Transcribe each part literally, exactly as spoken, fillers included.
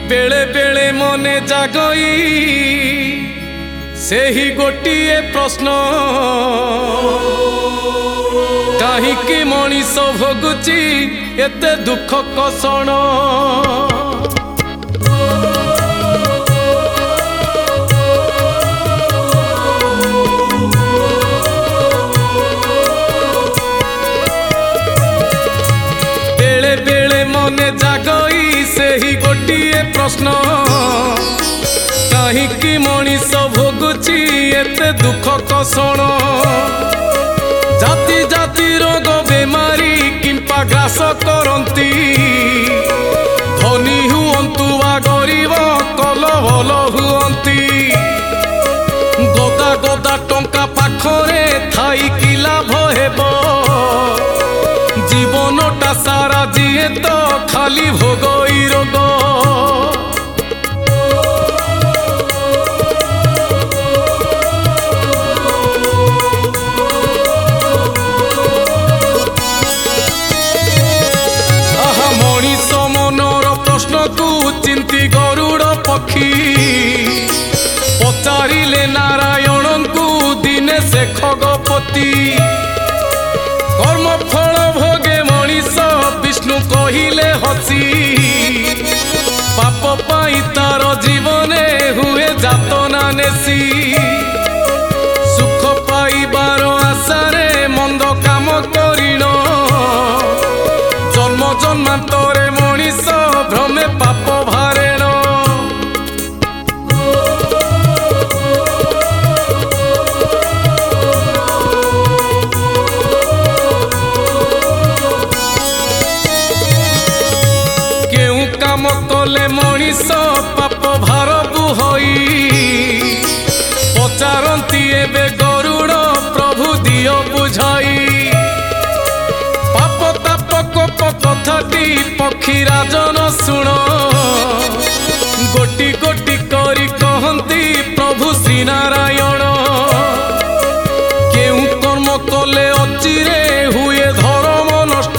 बेले बेले मने जागई सेही गोटिए प्रश्न काहीकि मनीष भोगुची एते दुख कषण बेले बेले मने जागई सेही गोटिए प्रश्न काहीकि मनीष भोगुची एते दुख कषण जाति जाति रोग बेमारी किंपा ग्रास करती धनी हुअंतु वा गरीब कल भल हुअंती गदा गदा टंका पाखरे थाई कि लाभ हेबो जीवनटा सारा जीए तो खाली भोगई रोग चिंती गरुड़ पक्षी पचारिले नारायण को दिने से खगपति कर्म फल भोगे मनीष विष्णु कहिले हसी पाप पाई तार जीवने हुए जातना नेसी सुख पाइबार आशारे मंद काम करिण जन्म जन्मांतरे मनीष भ्रमे पाप भारेण केउ काम कले मनीष पाप भार बुहई पचारती एबे गरुड़ प्रभु दियो बुझाई पाप ताप कोप कथाटी पक्षी राजन शुण गोटी गोटी करी कहती प्रभु श्री नारायण केउ कर्म कले अचिरे हुए धर्म नष्ट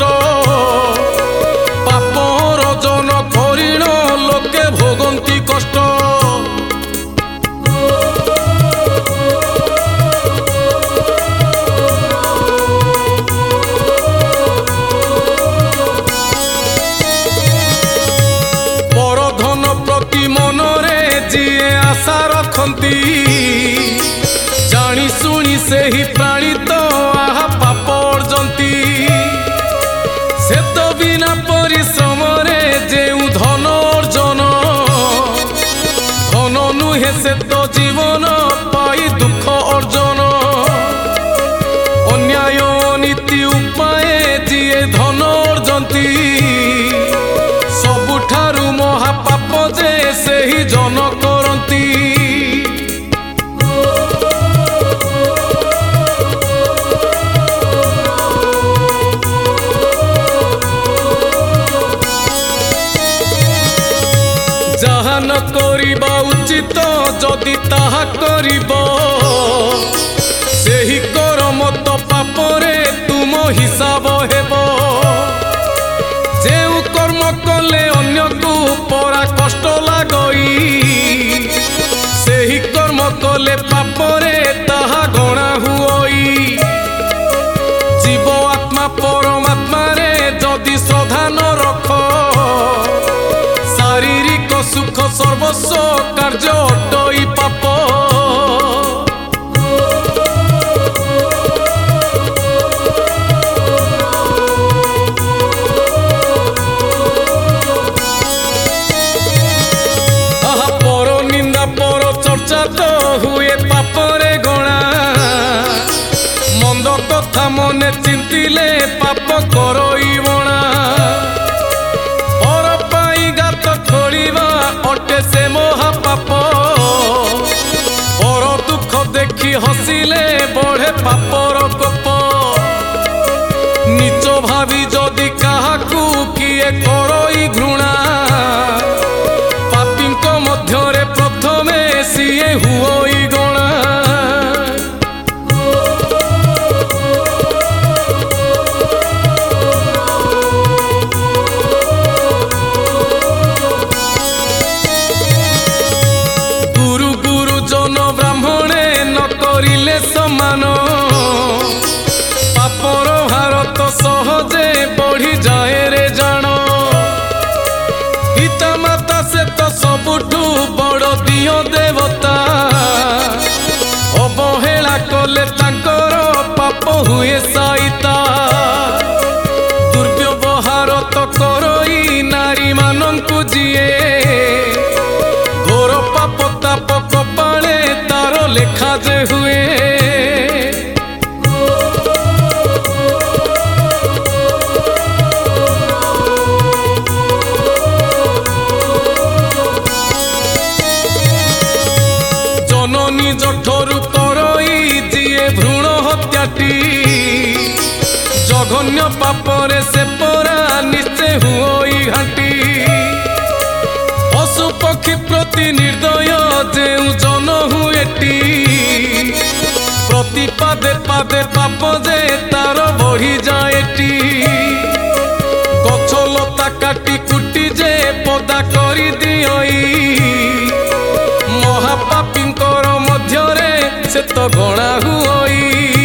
पाप रजन करिण लोके भोगंती कष्ट मनरे जीए आशा रखती जानी सुनी से ही प्राणी तो आहा पाप अर्जंती से तो बिना परिश्रम रे जेउ धन अर्जन धन नुहे से तो जीवन पाई दुख अर्जन अन्याय नीति उपाय जीए धन अर्जंती सबुठारु महापाप जे से ही जन करती जहा न करिबा उचित जदि ताहा करिबो सेही कर्म तो पापरे तुम हिसाब हेबो जेउ कर्म कले अन्य को परा कष्ट लागई सेही कर्म कले पापरे ताहा गणा हुई जीव आत्मा परमात्मा रे जदि श्रद्धा न रख शारीरिक सुख सर्वस्व कार्य अटई पाप तो हुए पापरे गणा मंद कथा मने चिंतिले पाप करई बणा पर पाई गात खोलिबा अटे से महापाप। हुए साइता दुर्व्यवहार तो करई नारी मानंकु जिए घोर पाप ताप कपाळे तार लेखा जे हुए जननी जठरू करई जिए भ्रूण हत्याटी जघन्य पापरे से परा निश्चय हुई घाटी पशु पक्षी प्रति निर्दय जेउ जन हुएटी प्रति पादे पादे पाप जे तार बढ़ी जाएटी गछ लता काटी कुटी जे पदा करी दियई महापापींकर मध्यरे से तो गणा हुई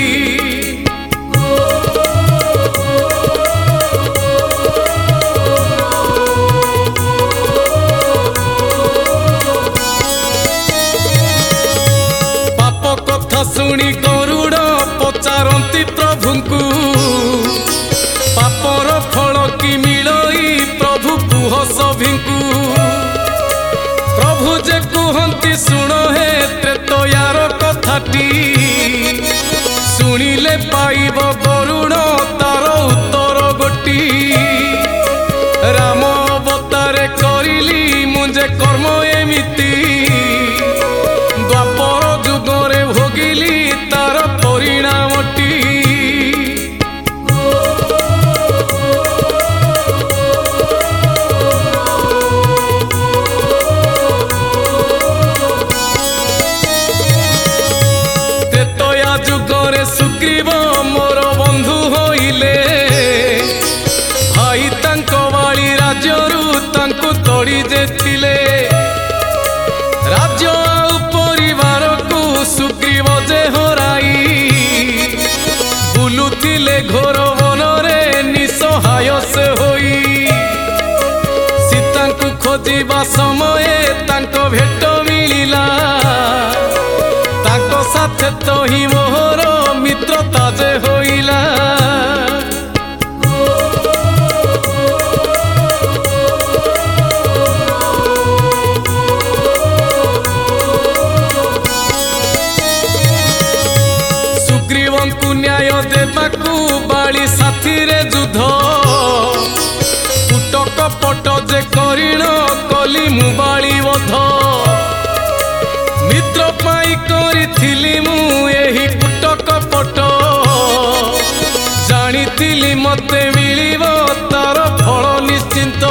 पाप कथा शुणी गरुड़ पचारती प्रभुंकु पापर फल कि मिलई प्रभु कुह सभिंकु प्रभु जे कुहंती शुण हे त्रेतयार कथाटी शुणिले पाइब गरुड़ तार उत्तर गोटी राम अवतारे करिली मुझे कर्म एमिति द्वापर जुगरे भोगिली तार परिणामटी जुगरे सुग्रीव मोर बंधु होइले भाई तांको वाली राज्यरू तांको तोड़ी जेतिले राज्य आउ परिवार को सुग्रीव जे हराई बुलुथिले घोर वनरे निसहाय से होई सीतांको खोजिबा समय तांको भेट मिलिला ताको साथे तो ही मोहर मित्रता जे होइला सुग्रीवंकु न्याय देबाकु बाली साथी रे युद्ध कुटक पट जे करिण कली मु बाली वध मित्र पाई करिथिली मु एही कुटक पट जानिथिली मते मिलिब तार फल निश्चिंत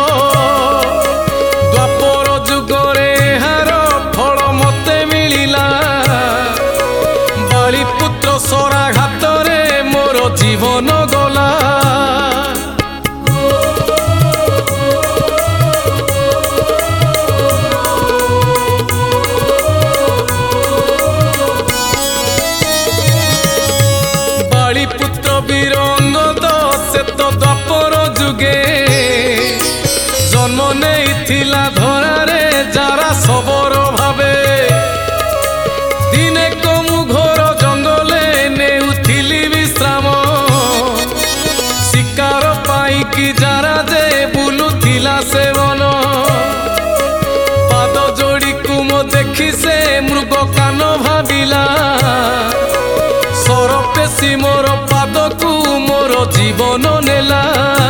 द्वापर जुगरे हार फल मते मिलिला बाली पुत्र सराघातरे मोर जीवन गला वीर अंगद से तो द्वापर जुगे जन्म नहीं धरारे जारा सबरो भावे दिने कमु घोर जंगले नेउथिली विश्राम शिकार पाई कि जारा जे बुलुथिला से मन पाद जोड़ी कुम देखी से मृग कान भाविला सरपेशी मोर पादकु मोर जीवन नेला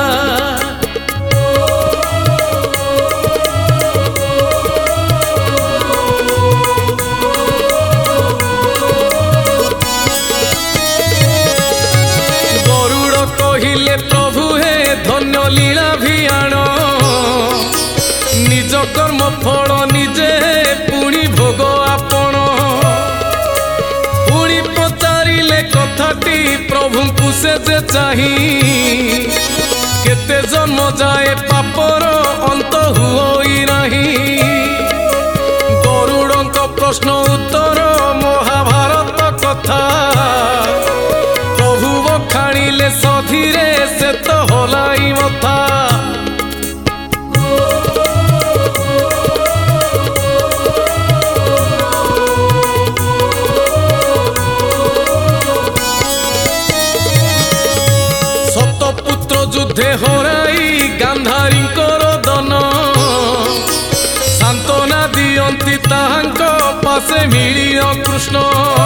गरुड़ कहिले प्रभु हे धन्य लीला भियाण निज कर्म फल निजे पुणी भोग आपण पुणी पचारिले कथाटी प्रभु को से जे चाही केते जन्म जाए पापर अंत हुई नहीं गरुड़क प्रश्न उत्तर महाभारत कथा प्रभु बखाणिले सधीरे से तो हलाई मथा दियंती ताहांको पासे मिलियो कृष्ण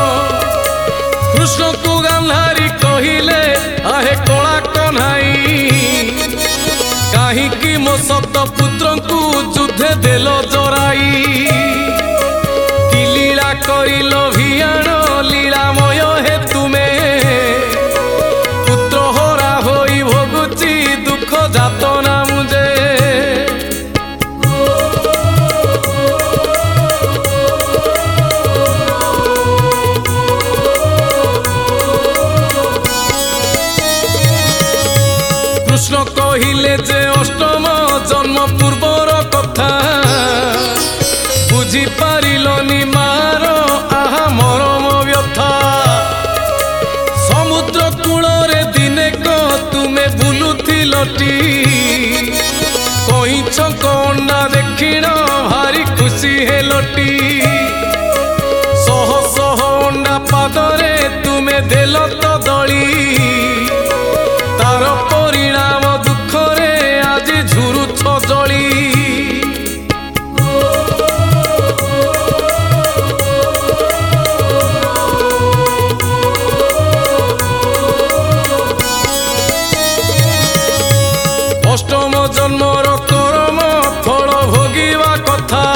कृष्ण को गांधारी कहिले आहे कला कन्हाई काहींकि मो सत पुत्र को युद्धे देल जराई कि लीला करिल भियाण लीलामय हे तुमे पुत्र हरा होई भोगुची दुख जातना मुझे कृष्ण कहिले जे अष्टम जन्म पूर्वर कथा बुझी पारिलनि मार आहा मरम व्यथा समुद्र कूल रे दिने को तुमे बुलुथिलटी कहींछ कंडा देखिण भारी खुशी हेलटी शह शह अंडा पादरे तुमे देल तो दली तार परिणाम दुख रे आज झुरुछ जली अष्टम जन्मर कर्म फल भोगिवा कथा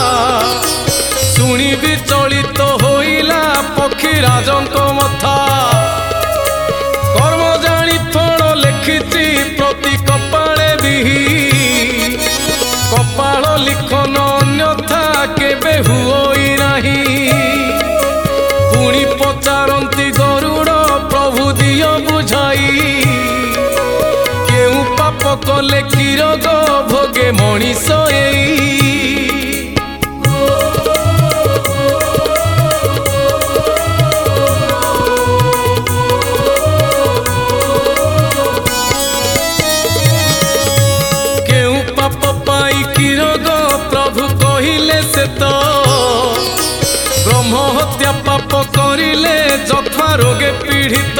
शुणी विचलित होइला पक्षी राजंक मथा कर्म जानी फल लिखिची प्रति कपाळे बिही कपाळ लिखन अन्यथा केबे हुई नाही पुणी पचारंती गरुड़ प्रभु दिय बुझाई केउ पाप कले कि रोग भोगे मनीष एई से तो ब्रह्म हत्या पाप करिले जथा रोगे पीड़ित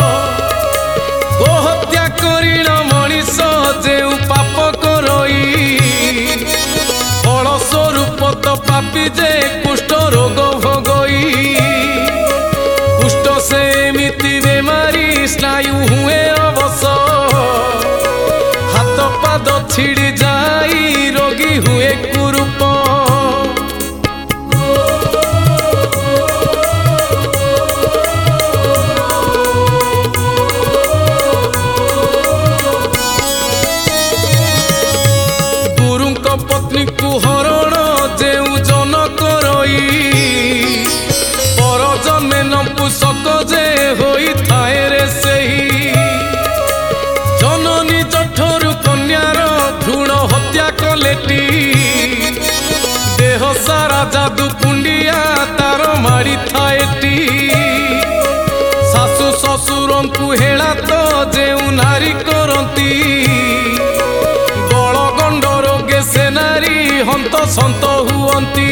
गो हत्या करिण मनीष जेउ पाप करई फल स्वरूप तो पापी जे कुष्ठ रोग भोगई कुष्ठ से एमिति बेमारी स्नायु हुए अवश हाथ पाद छिड़ी जाई रोगी हुए कुरूप पत्नी को हरण जेउ जन करई पर जन्मे नपुंसक जे होई थाए रे सेही जननी जठरु कन्यार भ्रूण हत्या कलेटी देह सारा जादू कुंडिया तार मारी थाएटी सासु ससुर को हेला तो जेउ नारी करती से नारी हंत सन्त हुअंती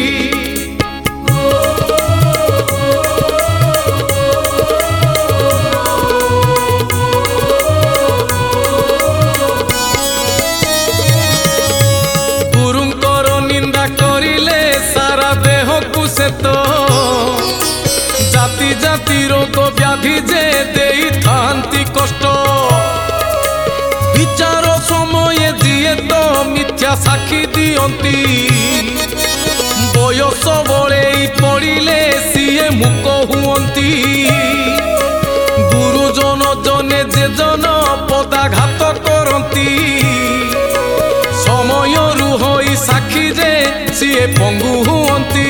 गुरुंकर निंदा करिले सारा देह को से तो जाति जाति रोग व्याधि जे देई थांती कष्ट विचार समय दिए तो मिथ्या साक्षी दियंती बयस बड़े पड़िले सीए मुक हुअंती गुरुजन जने जे जन पदाघात करती समय रुहई साक्षी जे सीए पंगु हुअंती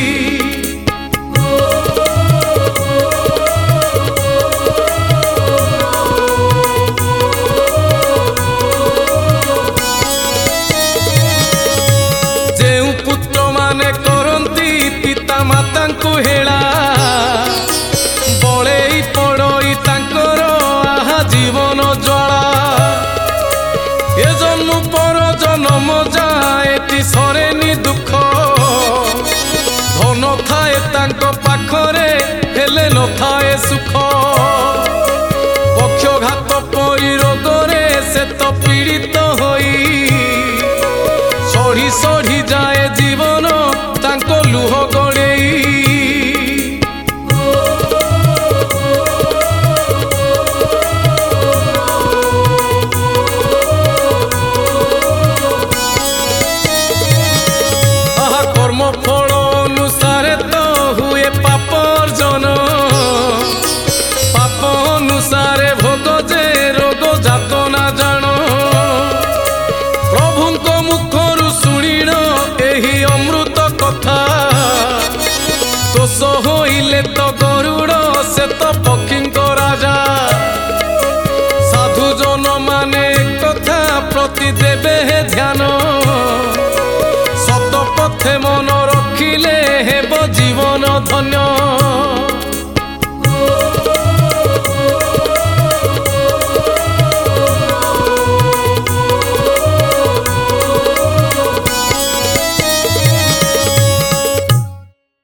माता को हेला बड़े पड़ई तांकर आहा जीवन ज्वाला ए जन्म पर जन्म जाए सरेनी दुख धन थाए तांको पाखरे हेले न थाए सुख पक्षघात पई रोगरे से तो पीड़ित होई सढ़ी सढ़ी जाए जीवन तो गरुड़ से तो पक्षी राजा साधु जन माने कथा प्रति देवे ध्यान